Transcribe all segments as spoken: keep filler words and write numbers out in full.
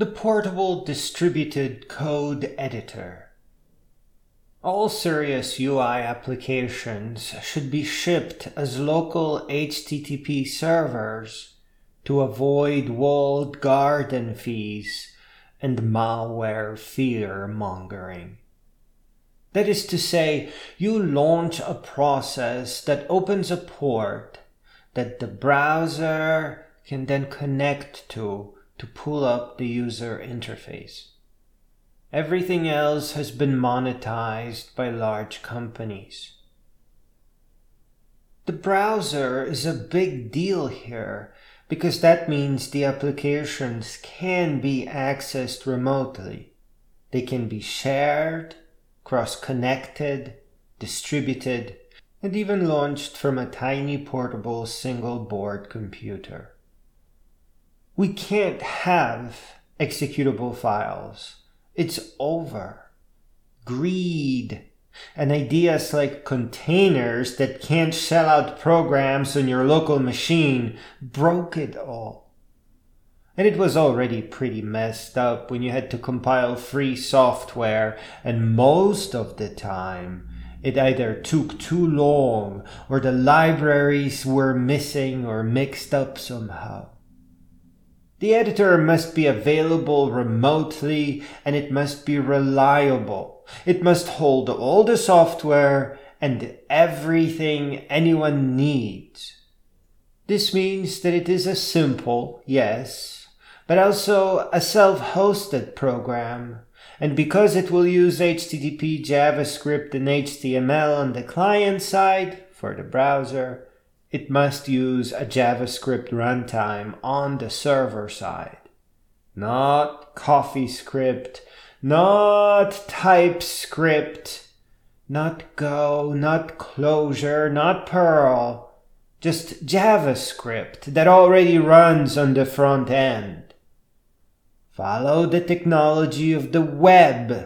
The Portable Distributed Code Editor. All serious U I applications should be shipped as local H T T P servers to avoid walled garden fees and malware fear-mongering. That is to say, you launch a process that opens a port that the browser can then connect to to pull up the user interface. Everything else has been monetized by large companies. The browser is a big deal here because that means the applications can be accessed remotely. They can be shared, cross-connected, distributed, and even launched from a tiny portable single-board computer. We can't have executable files. It's over. Greed and ideas like containers that can't shell out programs on your local machine broke it all. And it was already pretty messed up when you had to compile free software, and most of the time it either took too long or the libraries were missing or mixed up somehow. The editor must be available remotely, and it must be reliable. It must hold all the software and everything anyone needs. This means that it is a simple, yes, but also a self-hosted program. And because it will use H T T P, JavaScript, and H T M L on the client side for the browser, it must use a JavaScript runtime on the server side. Not CoffeeScript, not TypeScript, not Go, not Clojure, not Perl. Just JavaScript that already runs on the front end. Follow the technology of the web.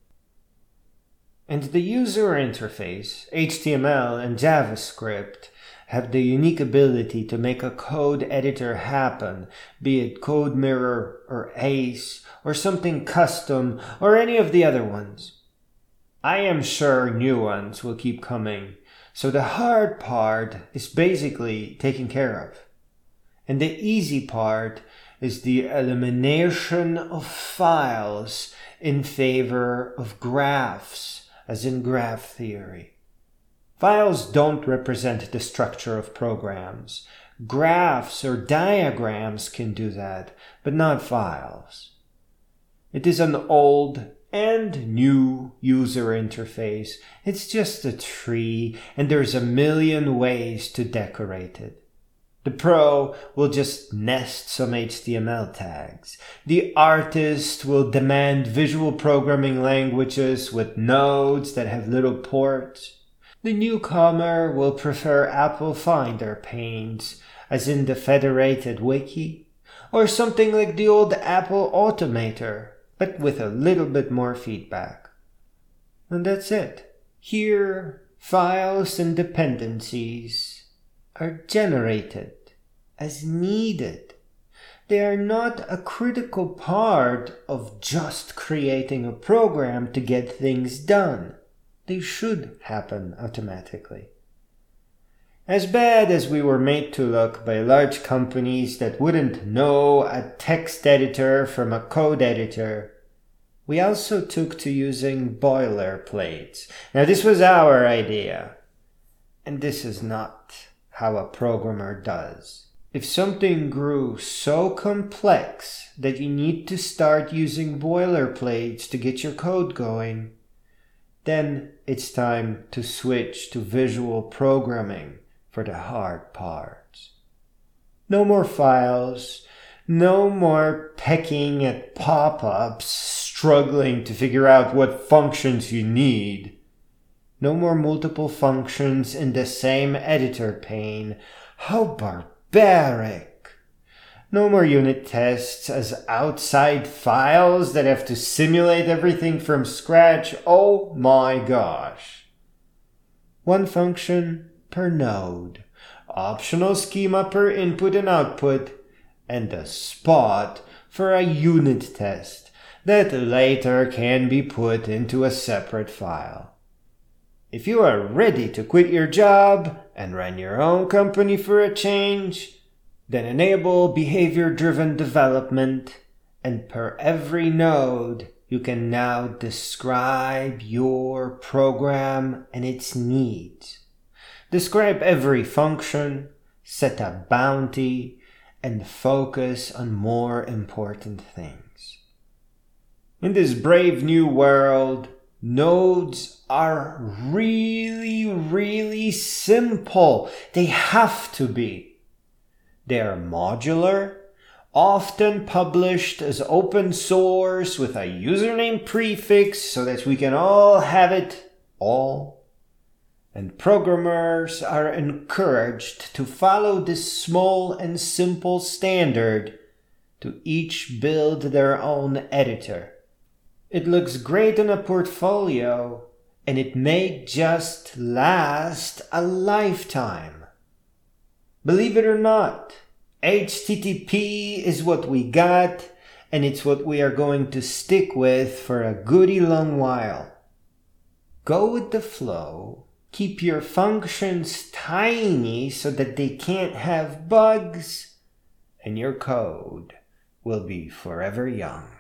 And the user interface, H T M L and JavaScript, have the unique ability to make a code editor happen, be it CodeMirror or Ace or something custom or any of the other ones. I am sure new ones will keep coming, so the hard part is basically taken care of. And the easy part is the elimination of files in favor of graphs, as in graph theory. Files don't represent the structure of programs. Graphs or diagrams can do that, but not files. It is an old and new user interface. It's just a tree, and there's a million ways to decorate it. The pro will just nest some H T M L tags. The artist will demand visual programming languages with nodes that have little ports. The newcomer will prefer Apple Finder panes, as in the federated wiki, or something like the old Apple Automator, but with a little bit more feedback. And that's it. Here, files and dependencies are generated as needed. They are not a critical part of just creating a program to get things done. They should happen automatically. As bad as we were made to look by large companies that wouldn't know a text editor from a code editor, we also took to using boilerplates. Now, this was our idea, and this is not how a programmer does. If something grew so complex that you need to start using boilerplates to get your code going, then it's time to switch to visual programming for the hard parts. No more files, no more pecking at pop-ups, struggling to figure out what functions you need. No more multiple functions in the same editor pane. How barbaric! No more unit tests as outside files that have to simulate everything from scratch. Oh my gosh. One function per node, optional schema per input and output, and a spot for a unit test that later can be put into a separate file. If you are ready to quit your job and run your own company for a change, then enable behavior-driven development, and per every node, you can now describe your program and its needs. Describe every function, set a bounty, and focus on more important things. In this brave new world, nodes are really, really simple. They have to be. They are modular, often published as open source with a username prefix so that we can all have it all. And programmers are encouraged to follow this small and simple standard to each build their own editor. It looks great in a portfolio, and it may just last a lifetime. Believe it or not, H T T P is what we got, and it's what we are going to stick with for a goody long while. Go with the flow. Keep your functions tiny so that they can't have bugs, and your code will be forever young.